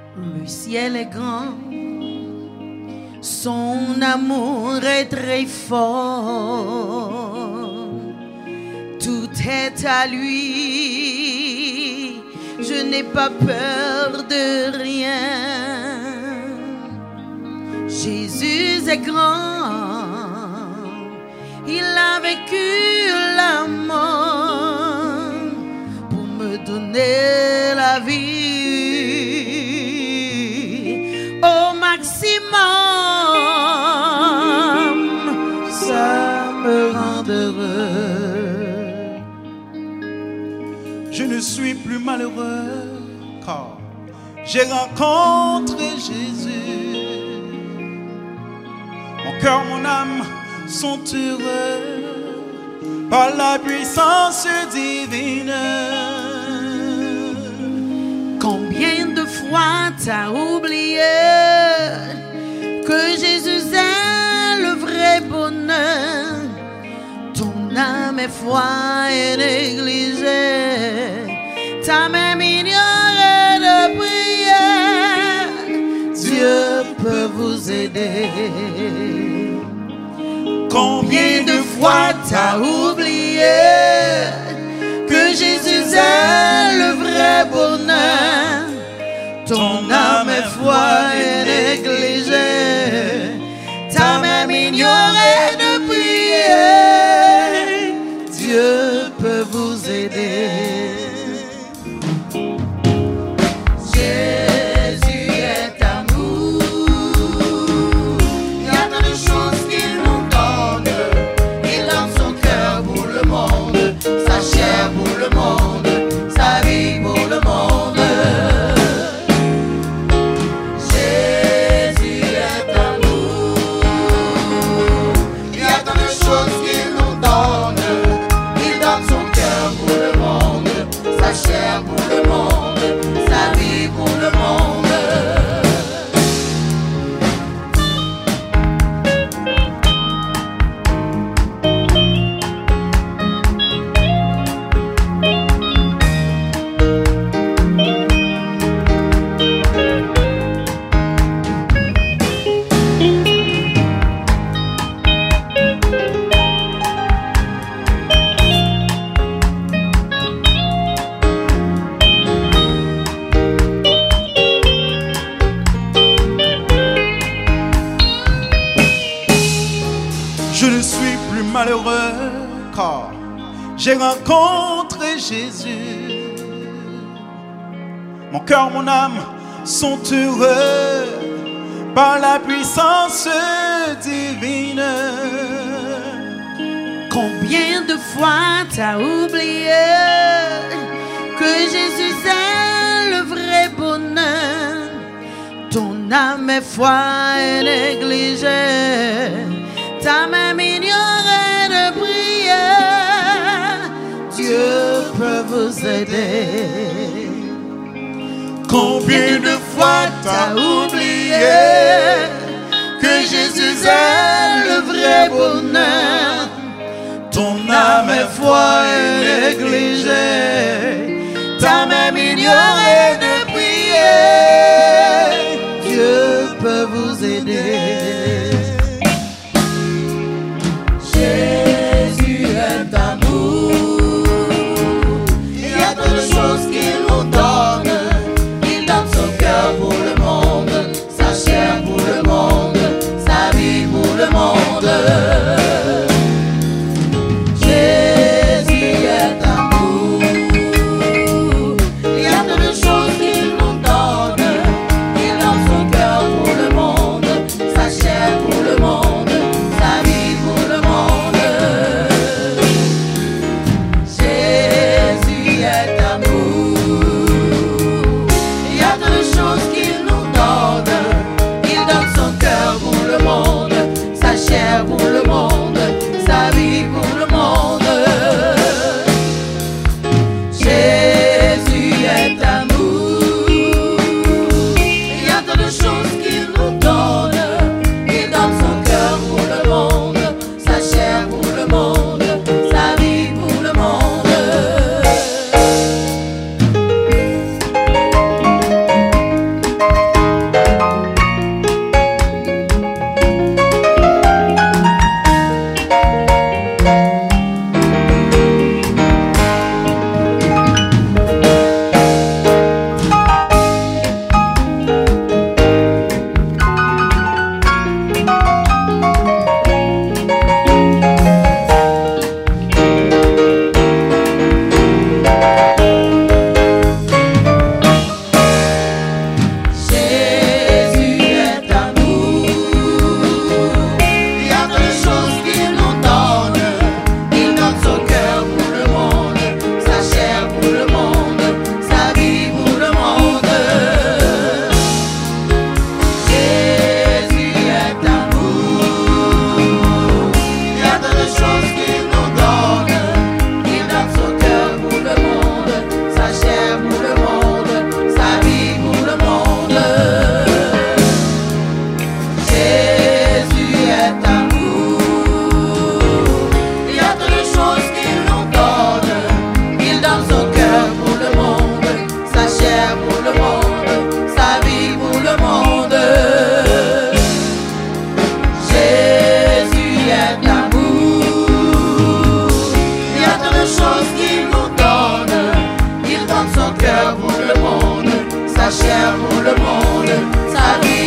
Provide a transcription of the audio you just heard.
Le ciel est grand, son amour est très fort. Tout est à lui, je n'ai pas peur de rien. Jésus est grand, il a vécu la mort pour me donner la vie au maximum. Ça me rend heureux. Je ne suis plus malheureux car j'ai rencontré Jésus. Mon cœur, mon âme sont heureux par la puissance divine. Combien de fois t'as oublié que Jésus est le vrai bonheur? Ton âme et foi est négligée, ta même ignorée de prière. Dieu peut vous aider. Combien de fois t'as oublié que Jésus est le vrai bonheur? Ton âme et foi est négligée, ta même ignorée de prière. Dieu peut vous aider. Jésus est amour. Il y a tant de choses qu'il nous donne. Il donne son cœur pour le monde, sa chair pour le monde, sa vie pour le monde. Jésus est amour. Il y a tant de choses qu'il nous donne. Il donne son cœur pour le monde, sa chair pour le monde, sa vie pour le monde. Je ne suis plus malheureux car j'ai rencontré Jésus. Mon cœur, mon âme sont heureux par la puissance divine. Combien de fois t'as oublié que Jésus est le vrai bonheur? Ton âme et foi est négligée, ta même ignorée de prière. Dieu peut vous aider. Combien de fois t'as oublié que Jésus est le vrai bonheur? Ton âme et foi est négligée, ta même ignorée de prière. Dieu peut vous aider. Jésus est amour. Il y a tant de choses qu'il nous donne. Il donne son cœur pour le monde, sa chair pour le monde, sa vie pour le monde. Jésus est amour. Il y a tant de choses qu'il chair pour le monde, sa vie